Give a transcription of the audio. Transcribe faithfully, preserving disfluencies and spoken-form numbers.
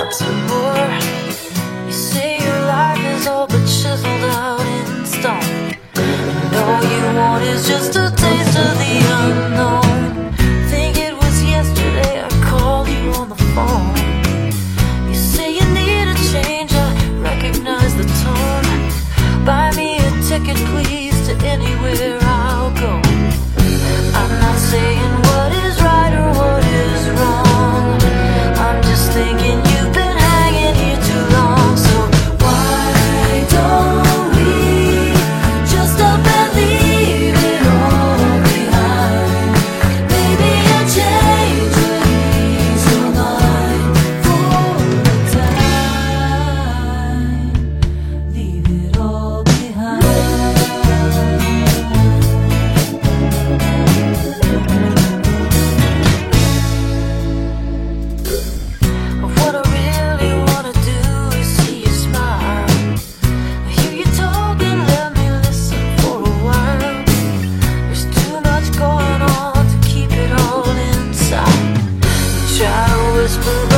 up some more. You say your life is all but chiseled out in stone, and all you want is just a taste of the unknown. Think it was yesterday I called you on the phone. You say you need a change, I recognize the tone. Buy me a ticket please to anywhere I'll go. I'm not saying what is right or what is wrong, I'm just thinking you've been hanging here too long. So why don't we just up and leave it all behind? Maybe a change would ease your mind for a time. Leave it all behind. What I really wanna do is see you smile. I hear you talking, let me listen for a while. There's too much going on to keep it all inside. Try to whisper, but